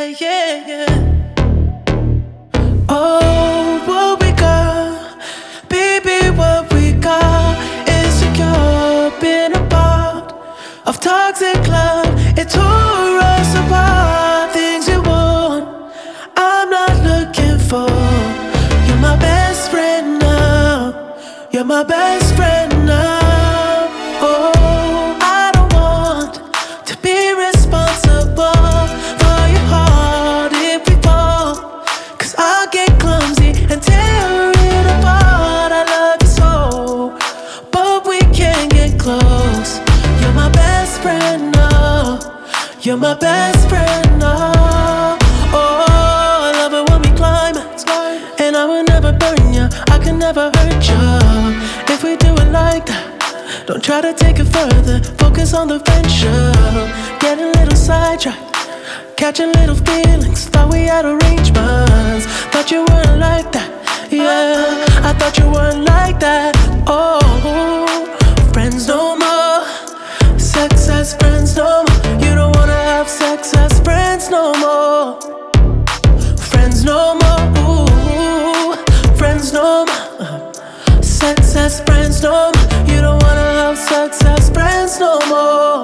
yeah, yeah. Oh, what we got, baby, what we got is secure. Been a part of toxic love, it tore us apart. Things you want, I'm not looking for. You're my best friend now. You're my best friend now. Oh, I don't want to be responsible for your heart if we fall, 'cause I'll get clumsy and tear it apart. I love you so, but we can't get close. You're my best friend now. You're my best friend now. Oh, I love it when we climax, and I will never burn you. I can never hurt you if we do it like that. Don't try to take it further. Focus on the friendship. Getting a little sidetracked, catching little feelings. Thought we had arrangements. Thought you weren't like that. Yeah, I thought you weren't like that. Oh, friends no more. Sex as friends no more. You don't wanna have sex as friends no more. Friends no more. Ooh, friends no more. Sex as friends no more. You don't wanna have sex as friends no more.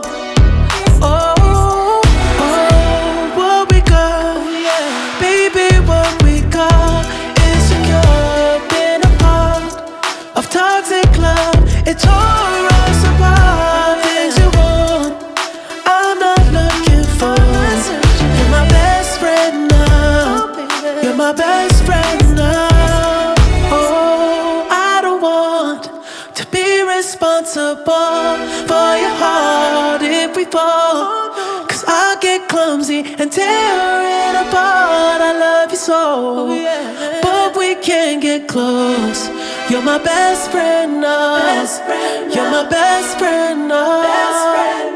Oh, what we got, baby, what we got is secure. Been a part of toxic love, it tore us apart. Things you want, I'm not looking for. You're my best friend now. You're my best friend now. Oh, I don't want to be responsible for your heart if we fall, 'cause I'll get clumsy and tear it apart. I love you so, but we can't get close. You're my best friend now. You're my best friend now.